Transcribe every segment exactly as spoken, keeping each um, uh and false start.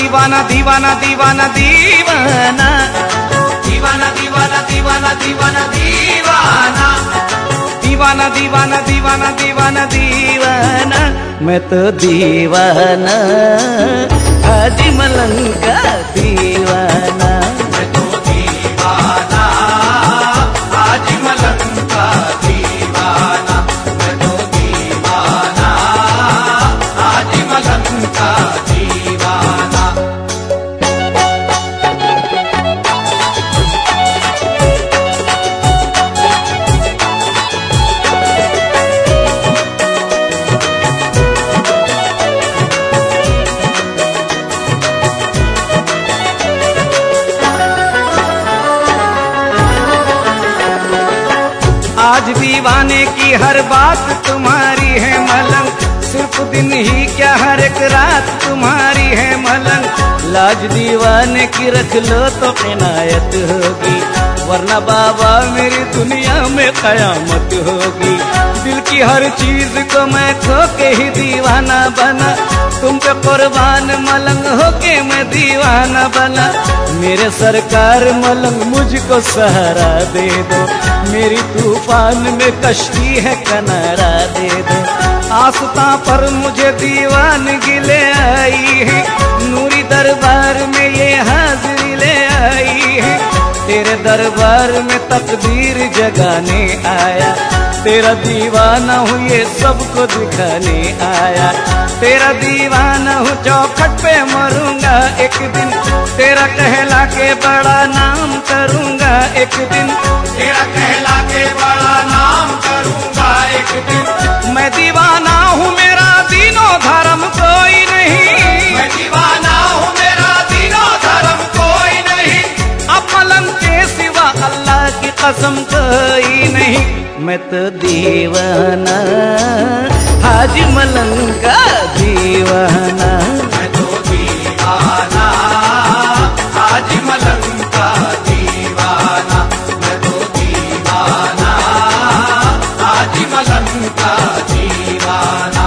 दीवाना दीवाना दीवाना दीवाना दीवाना दीवाना दीवाना दीवाना दीवाना दीवाना दीवाना दीवाना दीवाना दीवाना मैं तो दीवाना हाजी मलंग का दीवाना मैं तो दीवाना हाजी मलंग का दीवाना मैं तो दीवाना हाजी मलंग का दीवाना। आज दीवाने की हर बात तुम्हारी है मलंग, सिर्फ दिन ही क्या हर एक रात तुम्हारी है मलंग। लाज दीवाने की रख लो तो इनायत होगी, वरना बाबा मेरी दुनिया में कयामत होगी। दिल की हर चीज को मैं खो के ही दीवाना बना, तुम पे कुर्बान मलंग होके मैं दीवाना बना। मेरे सरकार मलंग मुझको सहारा दे दो, मेरी तूफान में कश्ती है किनारा दे दो। आस्था पर मुझे दीवानगी ले आई है, नूरी दरबार में ये हाजिरी ले आई है। तेरे दरबार में तकदीर जगाने आया, तेरा दीवाना हूँ ये सबको दिखाने आया। तेरा दीवाना हूँ चौखट पे मरूंगा एक दिन, तेरा कहला के बड़ा नाम करूंगा एक दिन, तेरा कहला के बड़ा नाम करूंगा एक दिन। मैं दीवाना हूँ मेरा दीनों धर्म कोई नहीं, मैं दीवाना हूँ मेरा दीनों धर्म कोई नहीं। अब मलंग के सिवा अल्लाह की कसम कोई नहीं। मैं तो दीवाना हाजी मलंग का दीवाना मैं तो दीवाना हाजी मलंग का दीवाना मैं तो दीवाना हाजी मलंग का दीवाना।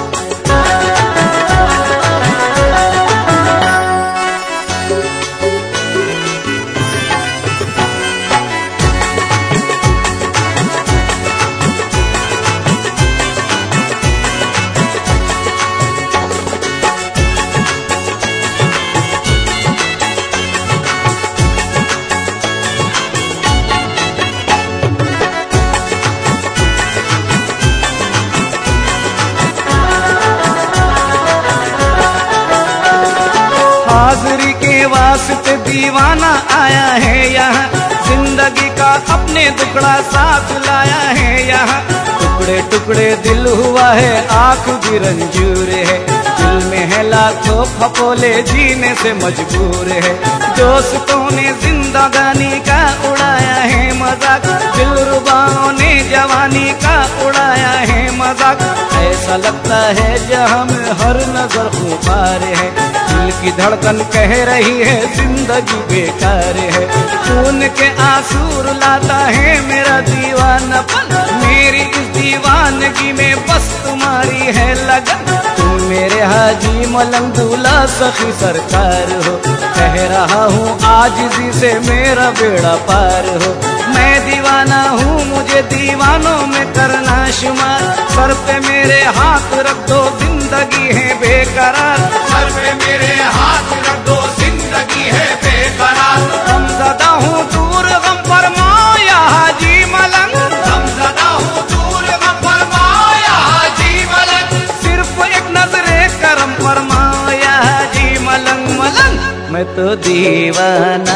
हाजिरी के वास्ते दीवाना आया है यहाँ, जिंदगी का अपने टुकड़ा साथ लाया है यहाँ। टुकड़े टुकड़े दिल हुआ है आँख भी रंजूर है, दिल में है लाखों फपोले जीने से मजबूर है। दोस्तों ने जिंदगानी का उड़ाया है मजाक, दिलरुबाओं ने जवानी का उड़ाया है मजाक। ऐसा लगता है जहाँ में हर नजर खुमार है, दिल की धड़कन कह रही है जिंदगी बेकार है। खून के आंसू रुलाता है मेरा दीवानापन, मेरी इस दीवानगी में बस तुम्हारी है लगन। तुम मेरे हाजी मलंग दूल्हा सखी सरकार हो, कह रहा हूँ आजिज़ी से मेरा बेड़ा पार हो। मैं दीवाना हूँ मुझे दीवानों में करना शुमार, सर पे मेरे हाथ रख दो जिंदगी है बेकरार, सर पे मेरे हाथ रख दो जिंदगी है बेकरार। हम ज़दा हूँ दूर गम फरमाया हाजी मलंग, हम ज़दा हूँ दूर गम फरमाया हाजी मलंग। सिर्फ एक नजरे करम फरमाया हाजी मलंग मलंग। मैं तो दीवाना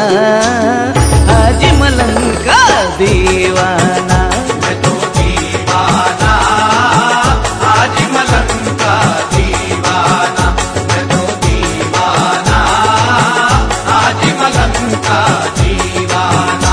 हाजी मलंग का दीवाना मैं तो दीवाना हाजी मलंग का दीवाना मैं तो दीवाना हाजी मलंग का दीवाना।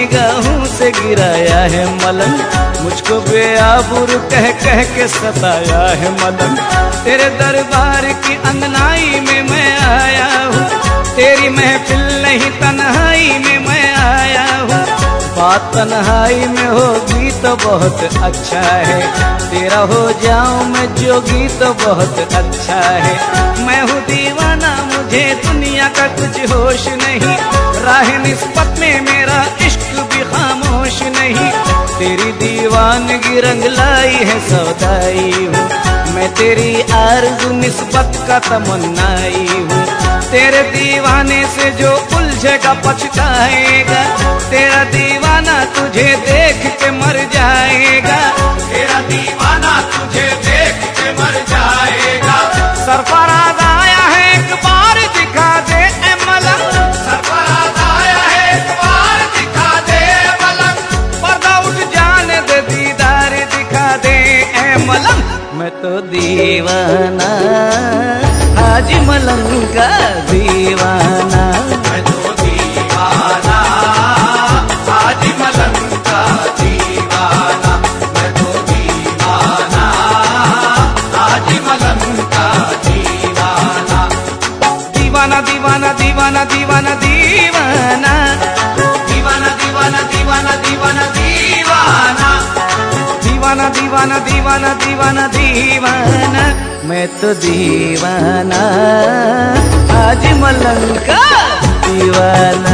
निगाहों से गिराया है मलंग, मुझको बेआबुर कह कह के सताया है मलंग। तेरे दरबार की अंगनाई में मैं आया हूँ, तेरी महफिल नहीं तन्हाई में मैं आया हूँ। बात तन्हाई में होगी तो बहुत अच्छा है, तेरा हो जाऊं मैं जोगी तो बहुत अच्छा है। मैं हूँ दीवाना मुझे दुनिया का कुछ होश नहीं, राह निस्बत में मेरा इश्क भी खामोश नहीं। तेरी दीवानगी रंग लाई है सौदाई हूँ, मैं तेरी आरज़ू निस्बत का तमन्नाई हूँ। तेरे दीवाने से जो उलझेगा पछताएगा, तेरा दीवाना तुझे देख के मर जाएगा, तेरा दीवाना तुझे देख के मर जाएगा। सरफराज आया है एक बार दिखा दे ए मलंग, सरफराज आया है एक बार दिखा दे मलंग, पर्दा उठ जाने दे दीदार दिखा दे ए मलंग। मैं तो दीवाना हाजी मलंग का दीवाना, मैं तो दीवाना हाजी मलंग का दीवाना, मैं तो दीवाना हाजी मलंग का दीवाना। दीवाना दीवाना दीवाना दीवाना दीवाना दीवाना दीवाना दीवाना दीवाना दीवाना, दीवाना दीवाना दीवाना दीवाना दीवाना। मैं तो दीवाना हाजी मलंग का दीवाना।